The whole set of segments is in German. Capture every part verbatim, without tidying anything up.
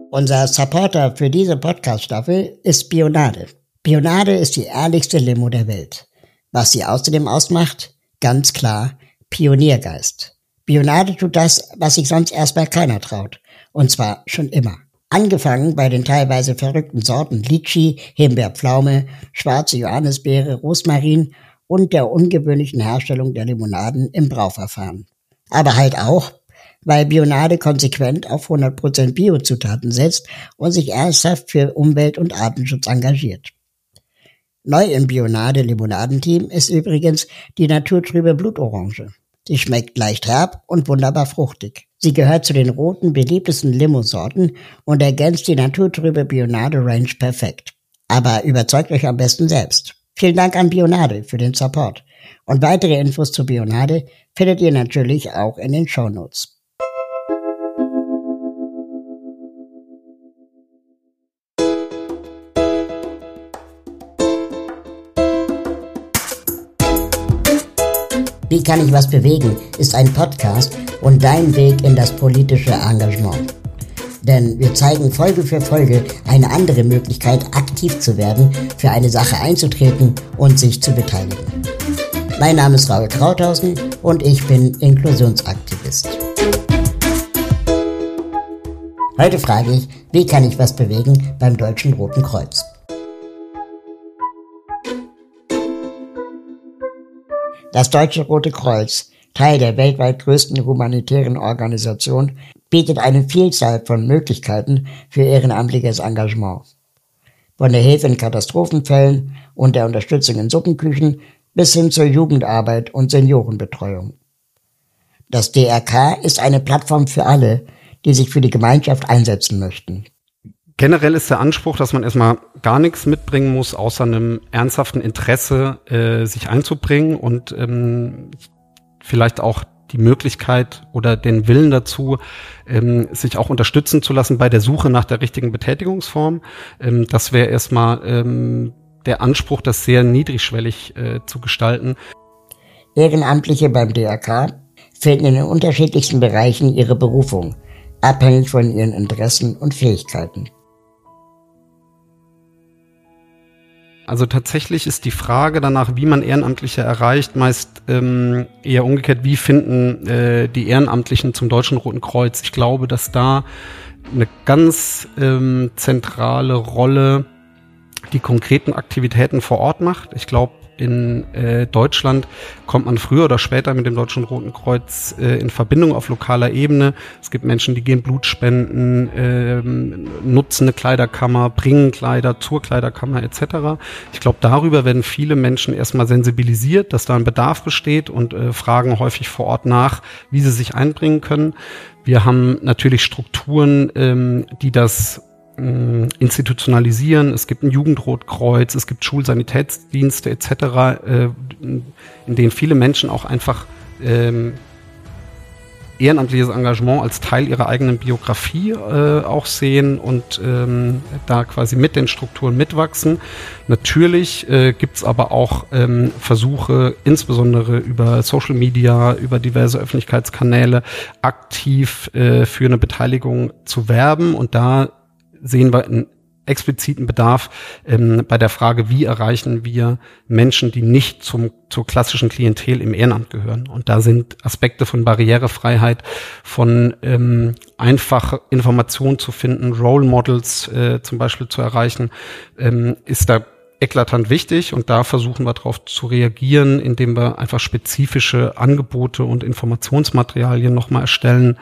Unser Supporter für diese Podcast-Staffel ist Bionade. Bionade ist die ehrlichste Limo der Welt. Was sie außerdem ausmacht? Ganz klar, Pioniergeist. Bionade tut das, was sich sonst erstmal keiner traut. Und zwar schon immer. Angefangen bei den teilweise verrückten Sorten Litschi, Himbeerpflaume, schwarze Johannisbeere, Rosmarin und der ungewöhnlichen Herstellung der Limonaden im Brauverfahren. Aber halt auch, weil Bionade konsequent auf hundert Prozent Biozutaten setzt und sich ernsthaft für Umwelt- und Artenschutz engagiert. Neu im Bionade-Limonadenteam ist übrigens die naturtrübe Blutorange. Sie schmeckt leicht herb und wunderbar fruchtig. Sie gehört zu den roten, beliebtesten Limosorten und ergänzt die naturtrübe Bionade-Range perfekt. Aber überzeugt euch am besten selbst. Vielen Dank an Bionade für den Support. Und weitere Infos zu Bionade findet ihr natürlich auch in den Shownotes. Wie kann ich was bewegen, ist ein Podcast und dein Weg in das politische Engagement. Denn wir zeigen Folge für Folge eine andere Möglichkeit, aktiv zu werden, für eine Sache einzutreten und sich zu beteiligen. Mein Name ist Raul Krauthausen und ich bin Inklusionsaktivist. Heute frage ich, wie kann ich was bewegen beim Deutschen Roten Kreuz? Das Deutsche Rote Kreuz, Teil der weltweit größten humanitären Organisation, bietet eine Vielzahl von Möglichkeiten für ehrenamtliches Engagement. Von der Hilfe in Katastrophenfällen und der Unterstützung in Suppenküchen bis hin zur Jugendarbeit und Seniorenbetreuung. Das D R K ist eine Plattform für alle, die sich für die Gemeinschaft einsetzen möchten. Generell ist der Anspruch, dass man erstmal gar nichts mitbringen muss, außer einem ernsthaften Interesse, äh, sich einzubringen und ähm, vielleicht auch die Möglichkeit oder den Willen dazu, ähm, sich auch unterstützen zu lassen bei der Suche nach der richtigen Betätigungsform. Ähm, das wäre erstmal ähm, der Anspruch, das sehr niedrigschwellig äh, zu gestalten. Ehrenamtliche beim D R K finden in den unterschiedlichsten Bereichen ihre Berufung, abhängig von ihren Interessen und Fähigkeiten. Also tatsächlich ist die Frage danach, wie man Ehrenamtliche erreicht, meist ähm, eher umgekehrt, wie finden äh, die Ehrenamtlichen zum Deutschen Roten Kreuz. Ich glaube, dass da eine ganz ähm, zentrale Rolle die konkreten Aktivitäten vor Ort macht. Ich glaube, in äh, Deutschland kommt man früher oder später mit dem Deutschen Roten Kreuz äh, in Verbindung auf lokaler Ebene. Es gibt Menschen, die gehen Blut spenden, äh, nutzen eine Kleiderkammer, bringen Kleider zur Kleiderkammer et cetera. Ich glaube, darüber werden viele Menschen erstmal sensibilisiert, dass da ein Bedarf besteht und äh, fragen häufig vor Ort nach, wie sie sich einbringen können. Wir haben natürlich Strukturen, ähm, die das institutionalisieren. Es gibt ein Jugendrotkreuz, es gibt Schulsanitätsdienste et cetera, äh, in denen viele Menschen auch einfach ähm, ehrenamtliches Engagement als Teil ihrer eigenen Biografie äh, auch sehen und ähm, da quasi mit den Strukturen mitwachsen. Natürlich äh, gibt's aber auch ähm, Versuche, insbesondere über Social Media, über diverse Öffentlichkeitskanäle aktiv äh, für eine Beteiligung zu werben, und da sehen wir einen expliziten Bedarf ähm, bei der Frage, wie erreichen wir Menschen, die nicht zum zur klassischen Klientel im Ehrenamt gehören. Und da sind Aspekte von Barrierefreiheit, von ähm, einfach Informationen zu finden, Role Models äh, zum Beispiel zu erreichen, ähm, ist da eklatant wichtig, und da versuchen wir darauf zu reagieren, indem wir einfach spezifische Angebote und Informationsmaterialien nochmal erstellen.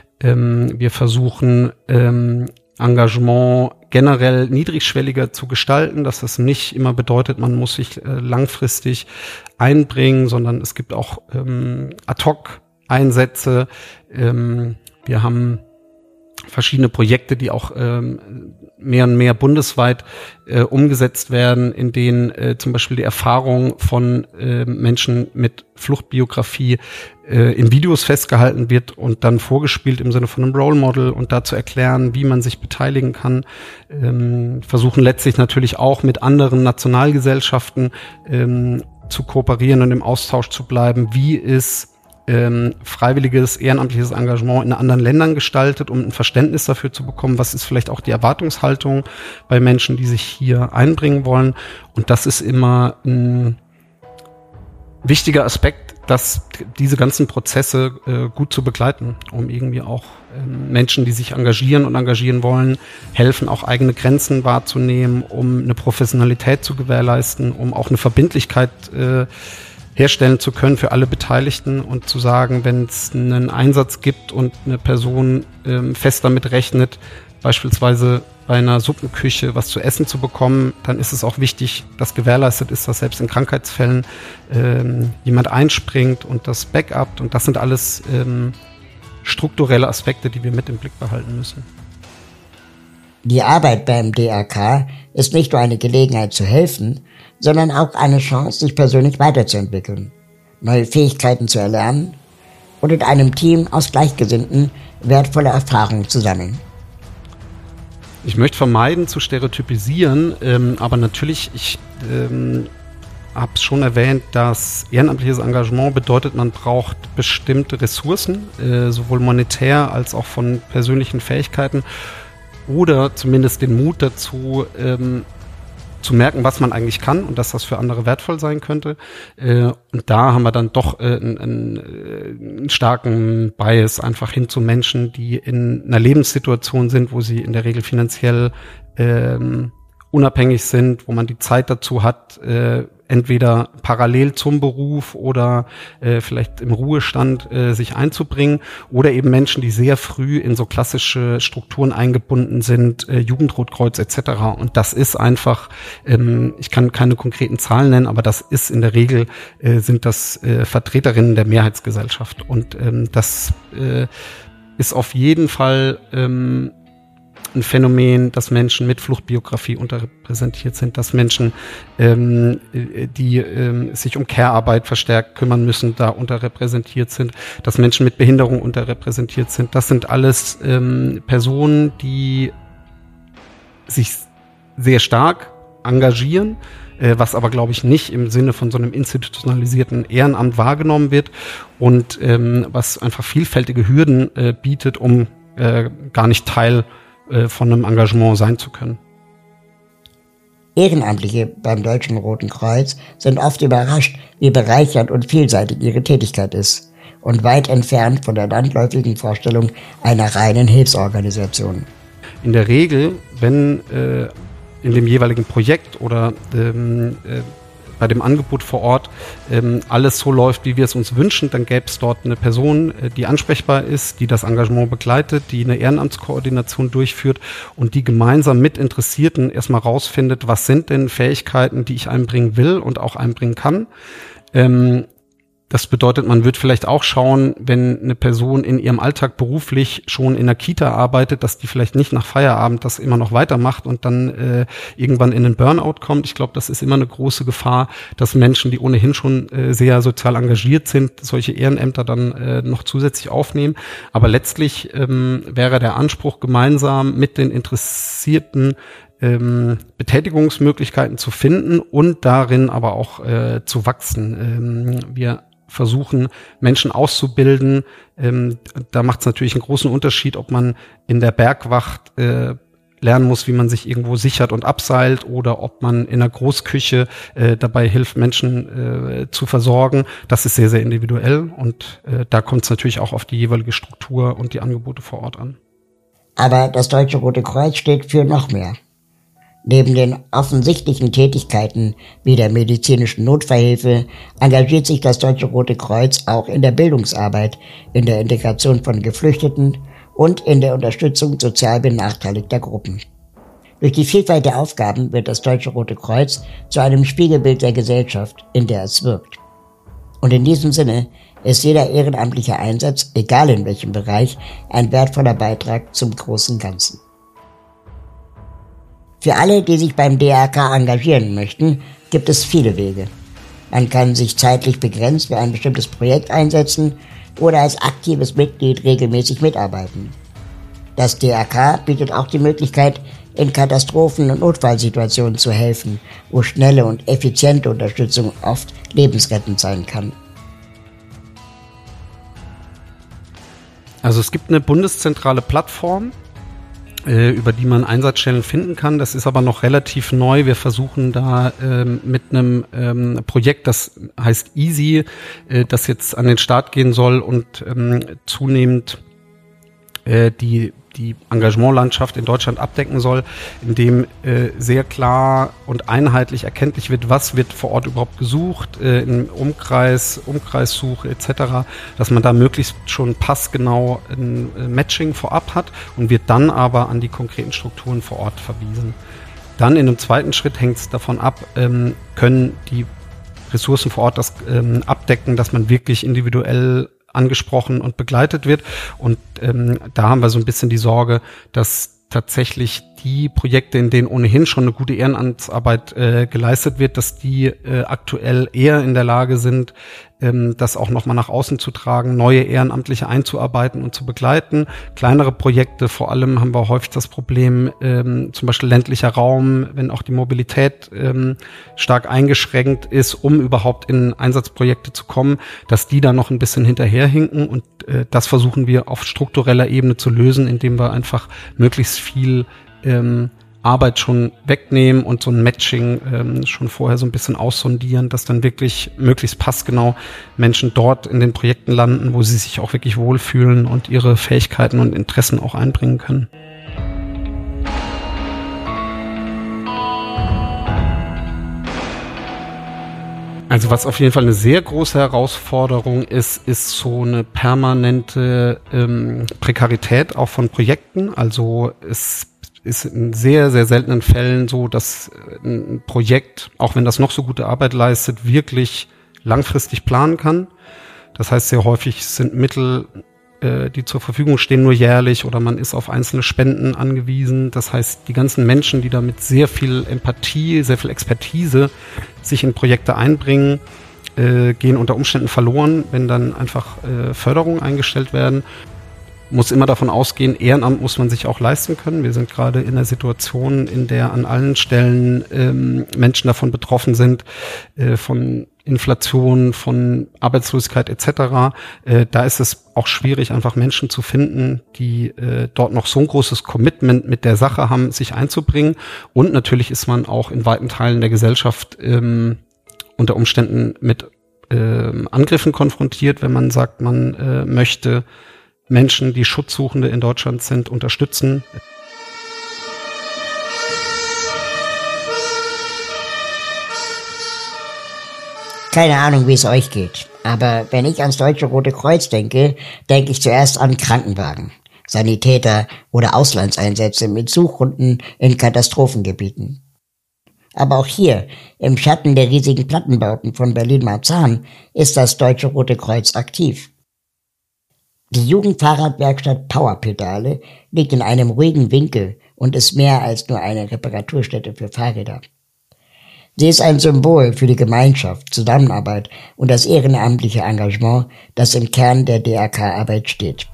Ähm, wir versuchen ähm, Engagement generell niedrigschwelliger zu gestalten, dass das nicht immer bedeutet, man muss sich äh, langfristig einbringen, sondern es gibt auch ähm, Ad-hoc-Einsätze. Ähm, wir haben verschiedene Projekte, die auch ähm, mehr und mehr bundesweit äh, umgesetzt werden, in denen äh, zum Beispiel die Erfahrung von äh, Menschen mit Fluchtbiografie äh, in Videos festgehalten wird und dann vorgespielt im Sinne von einem Role Model, und dazu erklären, wie man sich beteiligen kann. Ähm, versuchen letztlich natürlich auch mit anderen Nationalgesellschaften ähm, zu kooperieren und im Austausch zu bleiben. Wie ist ähm, freiwilliges, ehrenamtliches Engagement in anderen Ländern gestaltet, um ein Verständnis dafür zu bekommen, was ist vielleicht auch die Erwartungshaltung bei Menschen, die sich hier einbringen wollen. Und das ist immer ein wichtiger Aspekt, dass diese ganzen Prozesse äh, gut zu begleiten, um irgendwie auch ähm, Menschen, die sich engagieren und engagieren wollen, helfen, auch eigene Grenzen wahrzunehmen, um eine Professionalität zu gewährleisten, um auch eine Verbindlichkeit äh, herstellen zu können für alle Beteiligten und zu sagen, wenn es einen Einsatz gibt und eine Person ähm, fest damit rechnet, beispielsweise bei einer Suppenküche was zu essen zu bekommen, dann ist es auch wichtig, dass gewährleistet ist, dass selbst in Krankheitsfällen ähm, jemand einspringt und das backupt. Und das sind alles ähm, strukturelle Aspekte, die wir mit im Blick behalten müssen. Die Arbeit beim D R K ist nicht nur eine Gelegenheit zu helfen, sondern auch eine Chance, sich persönlich weiterzuentwickeln, neue Fähigkeiten zu erlernen und in einem Team aus Gleichgesinnten wertvolle Erfahrungen zu sammeln. Ich möchte vermeiden zu stereotypisieren, ähm, aber natürlich, ich ähm, habe es schon erwähnt, dass ehrenamtliches Engagement bedeutet, man braucht bestimmte Ressourcen, äh, sowohl monetär als auch von persönlichen Fähigkeiten oder zumindest den Mut dazu, ähm, zu merken, was man eigentlich kann und dass das für andere wertvoll sein könnte. Äh, und da haben wir dann doch äh, einen, einen starken Bias einfach hin zu Menschen, die in einer Lebenssituation sind, wo sie in der Regel finanziell ähm, unabhängig sind, wo man die Zeit dazu hat, äh, entweder parallel zum Beruf oder äh, vielleicht im Ruhestand äh, sich einzubringen oder eben Menschen, die sehr früh in so klassische Strukturen eingebunden sind, äh, Jugendrotkreuz et cetera. Und das ist einfach, ähm, ich kann keine konkreten Zahlen nennen, aber das ist in der Regel, äh, sind das äh, Vertreterinnen der Mehrheitsgesellschaft. Und ähm, das äh, ist auf jeden Fall ähm, ein Phänomen, dass Menschen mit Fluchtbiografie unterrepräsentiert sind, dass Menschen, ähm, die ähm, sich um Care-Arbeit verstärkt kümmern müssen, da unterrepräsentiert sind, dass Menschen mit Behinderung unterrepräsentiert sind. Das sind alles ähm, Personen, die sich sehr stark engagieren, äh, was aber, glaube ich, nicht im Sinne von so einem institutionalisierten Ehrenamt wahrgenommen wird und ähm, was einfach vielfältige Hürden äh, bietet, um äh, gar nicht Teil von einem Engagement sein zu können. Ehrenamtliche beim Deutschen Roten Kreuz sind oft überrascht, wie bereichernd und vielseitig ihre Tätigkeit ist und weit entfernt von der landläufigen Vorstellung einer reinen Hilfsorganisation. In der Regel, wenn äh, in dem jeweiligen Projekt oder ähm, äh, bei dem Angebot vor Ort ähm, alles so läuft, wie wir es uns wünschen, dann gäbe es dort eine Person, äh, die ansprechbar ist, die das Engagement begleitet, die eine Ehrenamtskoordination durchführt und die gemeinsam mit Interessierten erstmal rausfindet, was sind denn Fähigkeiten, die ich einbringen will und auch einbringen kann. Ähm, Das bedeutet, man wird vielleicht auch schauen, wenn eine Person in ihrem Alltag beruflich schon in der Kita arbeitet, dass die vielleicht nicht nach Feierabend das immer noch weitermacht und dann äh, irgendwann in den Burnout kommt. Ich glaube, das ist immer eine große Gefahr, dass Menschen, die ohnehin schon äh, sehr sozial engagiert sind, solche Ehrenämter dann äh, noch zusätzlich aufnehmen. Aber letztlich ähm, wäre der Anspruch, gemeinsam mit den Interessierten Ähm, Betätigungsmöglichkeiten zu finden und darin aber auch äh, zu wachsen. Ähm, wir versuchen, Menschen auszubilden. Ähm, da macht es natürlich einen großen Unterschied, ob man in der Bergwacht äh, lernen muss, wie man sich irgendwo sichert und abseilt oder ob man in der Großküche äh, dabei hilft, Menschen äh, zu versorgen. Das ist sehr, sehr individuell und äh, da kommt es natürlich auch auf die jeweilige Struktur und die Angebote vor Ort an. Aber das Deutsche Rote Kreuz steht für noch mehr. Neben den offensichtlichen Tätigkeiten wie der medizinischen Notfallhilfe engagiert sich das Deutsche Rote Kreuz auch in der Bildungsarbeit, in der Integration von Geflüchteten und in der Unterstützung sozial benachteiligter Gruppen. Durch die Vielfalt der Aufgaben wird das Deutsche Rote Kreuz zu einem Spiegelbild der Gesellschaft, in der es wirkt. Und in diesem Sinne ist jeder ehrenamtliche Einsatz, egal in welchem Bereich, ein wertvoller Beitrag zum großen Ganzen. Für alle, die sich beim D R K engagieren möchten, gibt es viele Wege. Man kann sich zeitlich begrenzt für ein bestimmtes Projekt einsetzen oder als aktives Mitglied regelmäßig mitarbeiten. Das D R K bietet auch die Möglichkeit, in Katastrophen- und Notfallsituationen zu helfen, wo schnelle und effiziente Unterstützung oft lebensrettend sein kann. Also es gibt eine bundeszentrale Plattform, äh, über die man Einsatzstellen finden kann. Das ist aber noch relativ neu. Wir versuchen da ähm, mit einem ähm, Projekt, das heißt Easy, äh, das jetzt an den Start gehen soll und ähm, zunehmend äh, die die Engagementlandschaft in Deutschland abdecken soll, in dem äh, sehr klar und einheitlich erkenntlich wird, was wird vor Ort überhaupt gesucht, äh, im Umkreis, Umkreissuche et cetera, dass man da möglichst schon passgenau ein äh, Matching vorab hat und wird dann aber an die konkreten Strukturen vor Ort verwiesen. Dann in einem zweiten Schritt hängt es davon ab, ähm, können die Ressourcen vor Ort das ähm, abdecken, dass man wirklich individuell angesprochen und begleitet wird. Und ähm, da haben wir so ein bisschen die Sorge, dass tatsächlich die Projekte, in denen ohnehin schon eine gute Ehrenamtsarbeit äh, geleistet wird, dass die äh, aktuell eher in der Lage sind, ähm, das auch nochmal nach außen zu tragen, neue Ehrenamtliche einzuarbeiten und zu begleiten. Kleinere Projekte, vor allem haben wir häufig das Problem, ähm, zum Beispiel ländlicher Raum, wenn auch die Mobilität ähm, stark eingeschränkt ist, um überhaupt in Einsatzprojekte zu kommen, dass die da noch ein bisschen hinterherhinken und äh, das versuchen wir auf struktureller Ebene zu lösen, indem wir einfach möglichst viel ähm, Arbeit schon wegnehmen und so ein Matching ähm, schon vorher so ein bisschen aussondieren, dass dann wirklich möglichst passgenau Menschen dort in den Projekten landen, wo sie sich auch wirklich wohlfühlen und ihre Fähigkeiten und Interessen auch einbringen können. Also was auf jeden Fall eine sehr große Herausforderung ist, ist so eine permanente ähm, Prekarität auch von Projekten. Also es ist in sehr, sehr seltenen Fällen so, dass ein Projekt, auch wenn das noch so gute Arbeit leistet, wirklich langfristig planen kann. Das heißt, sehr häufig sind Mittel, äh, die zur Verfügung stehen, nur jährlich oder man ist auf einzelne Spenden angewiesen. Das heißt, die ganzen Menschen, die da mit sehr viel Empathie, sehr viel Expertise sich in Projekte einbringen, äh, gehen unter Umständen verloren, wenn dann einfach äh, Förderungen eingestellt werden. Muss immer davon ausgehen, Ehrenamt muss man sich auch leisten können. Wir sind gerade in einer Situation, in der an allen Stellen ähm, Menschen davon betroffen sind, äh, von Inflation, von Arbeitslosigkeit et cetera. Äh, da ist es auch schwierig, einfach Menschen zu finden, die äh, dort noch so ein großes Commitment mit der Sache haben, sich einzubringen. Und natürlich ist man auch in weiten Teilen der Gesellschaft ähm, unter Umständen mit äh, Angriffen konfrontiert, wenn man sagt, man äh, möchte Menschen, die Schutzsuchende in Deutschland sind, unterstützen. Keine Ahnung, wie es euch geht, aber wenn ich ans Deutsche Rote Kreuz denke, denke ich zuerst an Krankenwagen, Sanitäter oder Auslandseinsätze mit Suchhunden in Katastrophengebieten. Aber auch hier, im Schatten der riesigen Plattenbauten von Berlin-Marzahn, ist das Deutsche Rote Kreuz aktiv. Die Jugendfahrradwerkstatt Powerpedale liegt in einem ruhigen Winkel und ist mehr als nur eine Reparaturstätte für Fahrräder. Sie ist ein Symbol für die Gemeinschaft, Zusammenarbeit und das ehrenamtliche Engagement, das im Kern der D R K-Arbeit steht.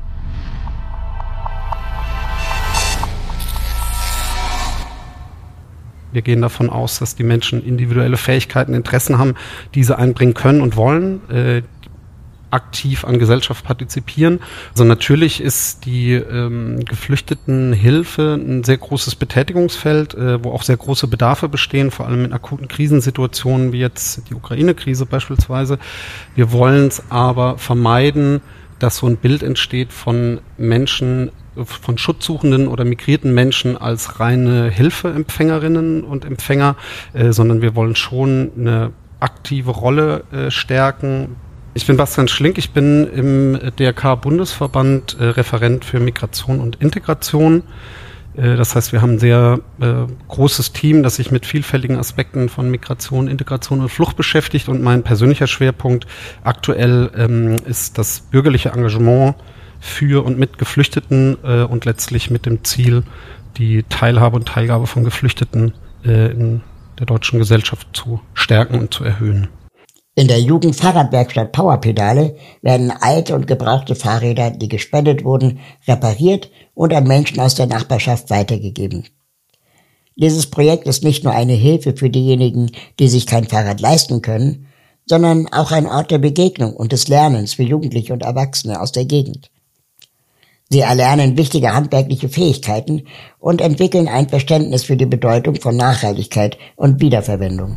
Wir gehen davon aus, dass die Menschen individuelle Fähigkeiten, Interessen haben, diese einbringen können und wollen, äh, aktiv an Gesellschaft partizipieren. Also natürlich ist die ähm, Geflüchtetenhilfe ein sehr großes Betätigungsfeld, äh, wo auch sehr große Bedarfe bestehen, vor allem in akuten Krisensituationen wie jetzt die Ukraine-Krise beispielsweise. Wir wollen es aber vermeiden, dass so ein Bild entsteht von Menschen, von Schutzsuchenden oder migrierten Menschen als reine Hilfeempfängerinnen und Empfänger, äh, sondern wir wollen schon eine aktive Rolle äh, stärken. Ich bin Bastian Schlink, ich bin im D R K-Bundesverband äh, Referent für Migration und Integration. Äh, das heißt, wir haben ein sehr äh, großes Team, das sich mit vielfältigen Aspekten von Migration, Integration und Flucht beschäftigt. Und mein persönlicher Schwerpunkt aktuell ähm, ist das bürgerliche Engagement für und mit Geflüchteten äh, und letztlich mit dem Ziel, die Teilhabe und Teilgabe von Geflüchteten äh, in der deutschen Gesellschaft zu stärken und zu erhöhen. In der Jugendfahrradwerkstatt Powerpedale werden alte und gebrauchte Fahrräder, die gespendet wurden, repariert und an Menschen aus der Nachbarschaft weitergegeben. Dieses Projekt ist nicht nur eine Hilfe für diejenigen, die sich kein Fahrrad leisten können, sondern auch ein Ort der Begegnung und des Lernens für Jugendliche und Erwachsene aus der Gegend. Sie erlernen wichtige handwerkliche Fähigkeiten und entwickeln ein Verständnis für die Bedeutung von Nachhaltigkeit und Wiederverwendung.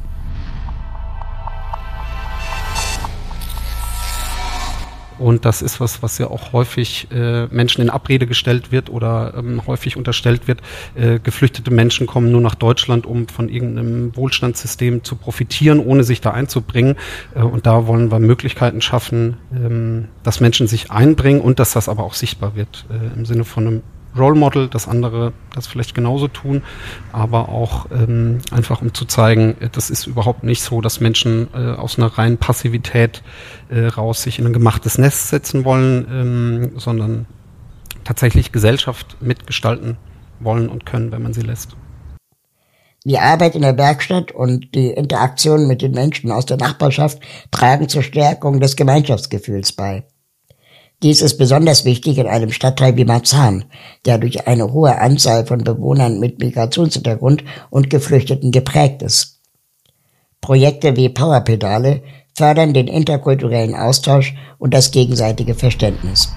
Und das ist was, was ja auch häufig äh, Menschen in Abrede gestellt wird oder ähm, häufig unterstellt wird. Äh, geflüchtete Menschen kommen nur nach Deutschland, um von irgendeinem Wohlstandssystem zu profitieren, ohne sich da einzubringen. Äh, und da wollen wir Möglichkeiten schaffen, ähm, dass Menschen sich einbringen und dass das aber auch sichtbar wird äh, im Sinne von einem Role Model, dass andere das vielleicht genauso tun, aber auch ähm, einfach um zu zeigen, das ist überhaupt nicht so, dass Menschen äh, aus einer reinen Passivität äh, raus sich in ein gemachtes Nest setzen wollen, ähm, sondern tatsächlich Gesellschaft mitgestalten wollen und können, wenn man sie lässt. Die Arbeit in der Werkstatt und die Interaktion mit den Menschen aus der Nachbarschaft tragen zur Stärkung des Gemeinschaftsgefühls bei. Dies ist besonders wichtig in einem Stadtteil wie Marzahn, der durch eine hohe Anzahl von Bewohnern mit Migrationshintergrund und Geflüchteten geprägt ist. Projekte wie Powerpedale fördern den interkulturellen Austausch und das gegenseitige Verständnis.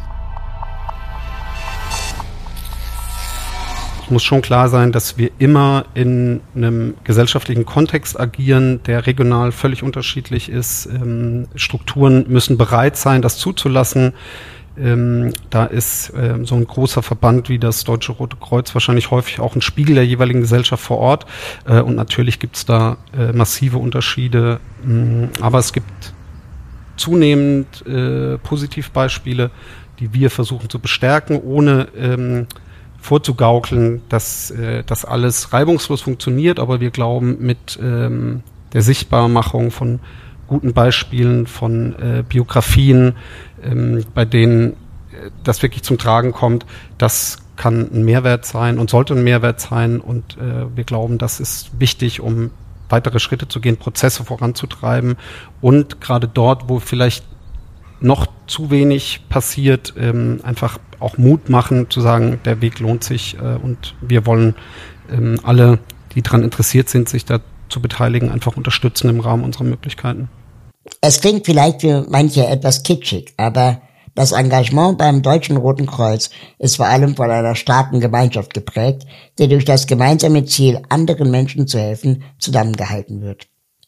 Es muss schon klar sein, dass wir immer in einem gesellschaftlichen Kontext agieren, der regional völlig unterschiedlich ist. Ähm, Strukturen müssen bereit sein, das zuzulassen. Ähm, da ist ähm, so ein großer Verband wie das Deutsche Rote Kreuz wahrscheinlich häufig auch ein Spiegel der jeweiligen Gesellschaft vor Ort. Äh, und natürlich gibt es da äh, massive Unterschiede. Ähm, aber es gibt zunehmend äh, Positivbeispiele, die wir versuchen zu bestärken, ohne ähm, vorzugaukeln, dass äh, das alles reibungslos funktioniert, aber wir glauben, mit ähm, der Sichtbarmachung von guten Beispielen, von äh, Biografien, ähm, bei denen äh, das wirklich zum Tragen kommt, das kann ein Mehrwert sein und sollte ein Mehrwert sein und äh, wir glauben, das ist wichtig, um weitere Schritte zu gehen, Prozesse voranzutreiben und gerade dort, wo vielleicht noch zu wenig passiert, ähm, einfach auch Mut machen, zu sagen, der Weg lohnt sich äh, und wir wollen ähm, alle, die daran interessiert sind, sich da zu beteiligen, einfach unterstützen im Rahmen unserer Möglichkeiten. Es klingt vielleicht für manche etwas kitschig, aber das Engagement beim Deutschen Roten Kreuz ist vor allem von einer starken Gemeinschaft geprägt, die durch das gemeinsame Ziel, anderen Menschen zu helfen, zusammengehalten wird.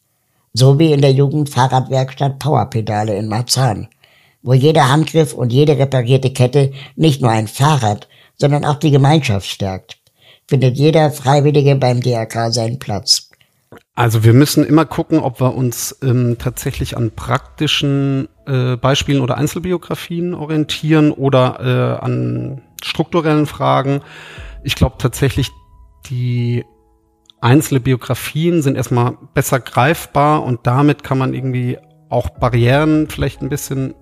So wie in der Jugendfahrradwerkstatt Powerpedale in Marzahn, wo jeder Handgriff und jede reparierte Kette nicht nur ein Fahrrad, sondern auch die Gemeinschaft stärkt, findet jeder Freiwillige beim D R K seinen Platz. Also wir müssen immer gucken, ob wir uns ähm, tatsächlich an praktischen äh, Beispielen oder Einzelbiografien orientieren oder äh, an strukturellen Fragen. Ich glaube tatsächlich, die einzelne Biografien sind erstmal besser greifbar und damit kann man irgendwie auch Barrieren vielleicht ein bisschen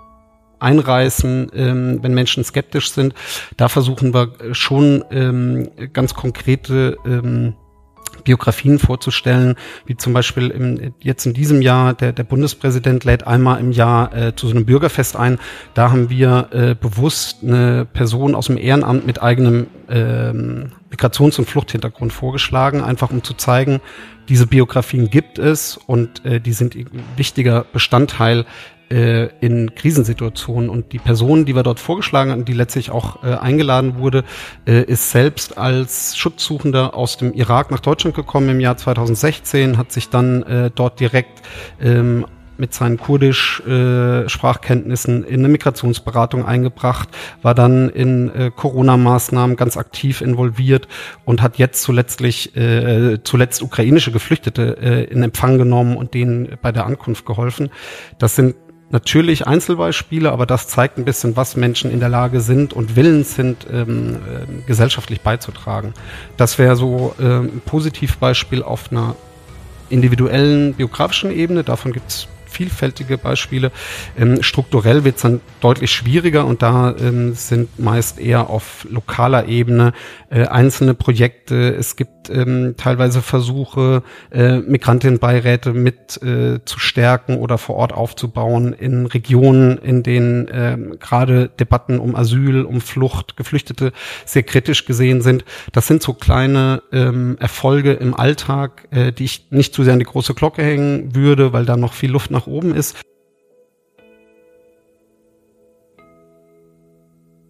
einreißen, ähm, wenn Menschen skeptisch sind. Da versuchen wir schon ähm, ganz konkrete ähm, Biografien vorzustellen, wie zum Beispiel im, jetzt in diesem Jahr, der, der Bundespräsident lädt einmal im Jahr äh, zu so einem Bürgerfest ein. Da haben wir äh, bewusst eine Person aus dem Ehrenamt mit eigenem ähm, Migrations- und Fluchthintergrund vorgeschlagen, einfach um zu zeigen, diese Biografien gibt es und äh, die sind ein wichtiger Bestandteil äh, in Krisensituationen. Und die Person, die wir dort vorgeschlagen haben, die letztlich auch äh, eingeladen wurde, äh, ist selbst als Schutzsuchender aus dem Irak nach Deutschland gekommen im Jahr zweitausendsechzehn, hat sich dann äh, dort direkt ähm, mit seinen Kurdisch-Sprachkenntnissen äh, in eine Migrationsberatung eingebracht, war dann in äh, Corona-Maßnahmen ganz aktiv involviert und hat jetzt zuletzt, äh, zuletzt ukrainische Geflüchtete äh, in Empfang genommen und denen bei der Ankunft geholfen. Das sind natürlich Einzelbeispiele, aber das zeigt ein bisschen, was Menschen in der Lage sind und willens sind, ähm, äh, gesellschaftlich beizutragen. Das wäre so äh, ein Positivbeispiel auf einer individuellen biografischen Ebene. Davon gibt's vielfältige Beispiele. Ähm, strukturell wird es dann deutlich schwieriger und da ähm, sind meist eher auf lokaler Ebene äh, einzelne Projekte. Es gibt ähm, teilweise Versuche, äh, Migrantinnenbeiräte mit äh, zu stärken oder vor Ort aufzubauen in Regionen, in denen äh, gerade Debatten um Asyl, um Flucht, Geflüchtete sehr kritisch gesehen sind. Das sind so kleine ähm, Erfolge im Alltag, äh, die ich nicht zu sehr an die große Glocke hängen würde, weil da noch viel Luft nach oben ist.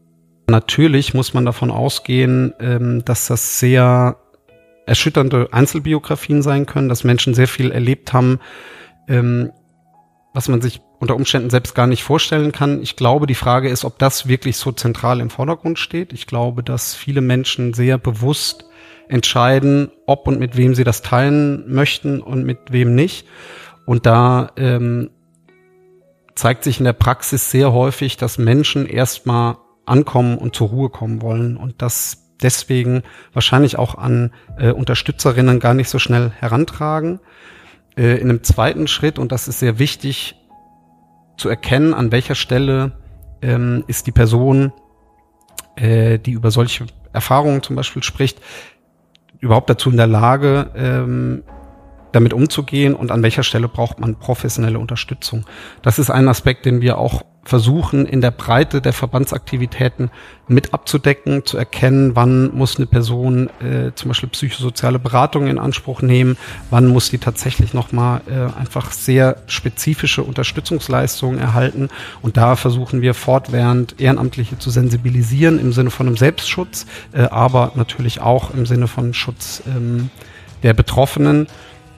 Natürlich muss man davon ausgehen, ähm, dass das sehr erschütternde Einzelbiografien sein können, dass Menschen sehr viel erlebt haben, ähm, was man sich unter Umständen selbst gar nicht vorstellen kann. Ich glaube, die Frage ist, ob das wirklich so zentral im Vordergrund steht. Ich glaube, dass viele Menschen sehr bewusst entscheiden, ob und mit wem sie das teilen möchten und mit wem nicht. Und da ähm, zeigt sich in der Praxis sehr häufig, dass Menschen erstmal ankommen und zur Ruhe kommen wollen und das deswegen wahrscheinlich auch an äh, Unterstützerinnen gar nicht so schnell herantragen. Äh, in einem zweiten Schritt, und das ist sehr wichtig, zu erkennen, an welcher Stelle ähm, ist die Person, äh, die über solche Erfahrungen zum Beispiel spricht, überhaupt dazu in der Lage, ähm, damit umzugehen und an welcher Stelle braucht man professionelle Unterstützung. Das ist ein Aspekt, den wir auch versuchen, in der Breite der Verbandsaktivitäten mit abzudecken, zu erkennen, wann muss eine Person äh, zum Beispiel psychosoziale Beratung in Anspruch nehmen, wann muss die tatsächlich nochmal äh, einfach sehr spezifische Unterstützungsleistungen erhalten. Und da versuchen wir fortwährend Ehrenamtliche zu sensibilisieren im Sinne von einem Selbstschutz, äh, aber natürlich auch im Sinne von Schutz ähm, der Betroffenen.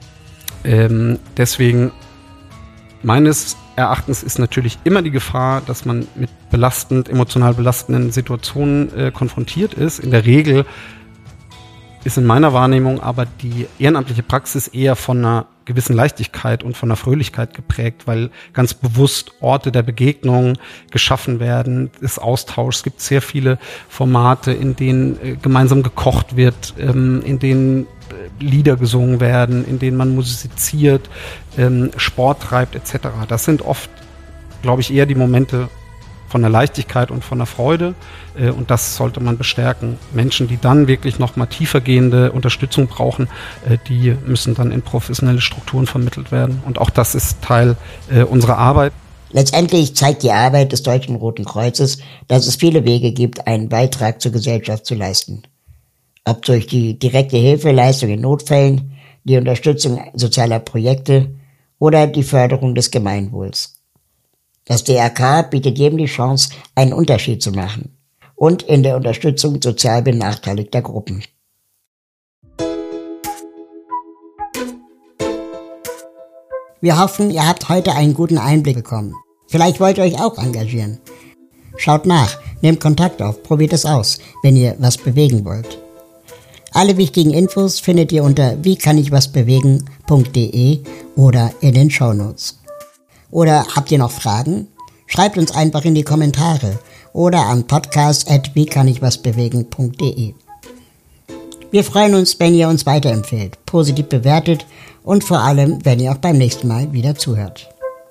Ähm, deswegen meines Erachtens ist natürlich immer die Gefahr, dass man mit belastend, emotional belastenden Situationen äh, konfrontiert ist. In der Regel ist in meiner Wahrnehmung aber die ehrenamtliche Praxis eher von einer gewissen Leichtigkeit und von einer Fröhlichkeit geprägt, weil ganz bewusst Orte der Begegnung geschaffen werden, des Austauschs. Es gibt sehr viele Formate, in denen äh, gemeinsam gekocht wird, ähm, in denen Lieder gesungen werden, in denen man musiziert, ähm, Sport treibt et cetera. Das sind oft, glaube ich, eher die Momente von der Leichtigkeit und von der Freude äh, und das sollte man bestärken. Menschen, die dann wirklich noch mal tiefergehende Unterstützung brauchen, äh, die müssen dann in professionelle Strukturen vermittelt werden und auch das ist Teil äh, unserer Arbeit. Letztendlich zeigt die Arbeit des Deutschen Roten Kreuzes, dass es viele Wege gibt, einen Beitrag zur Gesellschaft zu leisten. Ob durch die direkte Hilfeleistung in Notfällen, die Unterstützung sozialer Projekte oder die Förderung des Gemeinwohls. Das D R K bietet jedem die Chance, einen Unterschied zu machen und in der Unterstützung sozial benachteiligter Gruppen. Wir hoffen, ihr habt heute einen guten Einblick bekommen. Vielleicht wollt ihr euch auch engagieren. Schaut nach, nehmt Kontakt auf, probiert es aus, wenn ihr was bewegen wollt. Alle wichtigen Infos findet ihr unter wie kann ich was bewegen punkt de oder in den Shownotes. Oder habt ihr noch Fragen? Schreibt uns einfach in die Kommentare oder an podcast at wie kann ich was bewegen punkt de. Wir freuen uns, wenn ihr uns weiterempfehlt, positiv bewertet und vor allem, wenn ihr auch beim nächsten Mal wieder zuhört.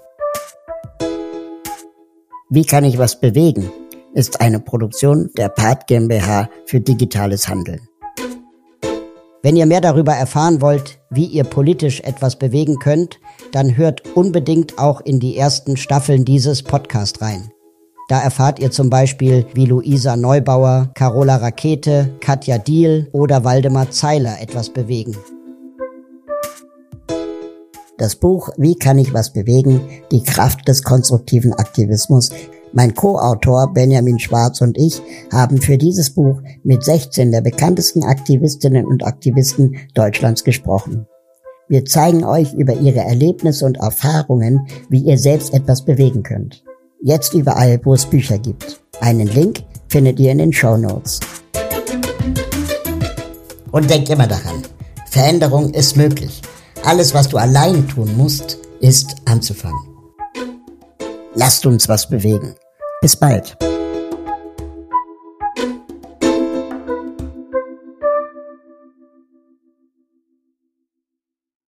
Wie kann ich was bewegen? Ist eine Produktion der Part GmbH für digitales Handeln. Wenn ihr mehr darüber erfahren wollt, wie ihr politisch etwas bewegen könnt, dann hört unbedingt auch in die ersten Staffeln dieses Podcasts rein. Da erfahrt ihr zum Beispiel, wie Luisa Neubauer, Carola Rakete, Katja Diehl oder Waldemar Zeiler etwas bewegen. Das Buch Wie kann ich was bewegen? Die Kraft des konstruktiven Aktivismus. Mein Co-Autor Benjamin Schwarz und ich haben für dieses Buch mit sechzehn der bekanntesten Aktivistinnen und Aktivisten Deutschlands gesprochen. Wir zeigen euch über ihre Erlebnisse und Erfahrungen, wie ihr selbst etwas bewegen könnt. Jetzt überall, wo es Bücher gibt. Einen Link findet ihr in den Shownotes. Und denkt immer daran, Veränderung ist möglich. Alles, was du allein tun musst, ist anzufangen. Lasst uns was bewegen. Bis bald.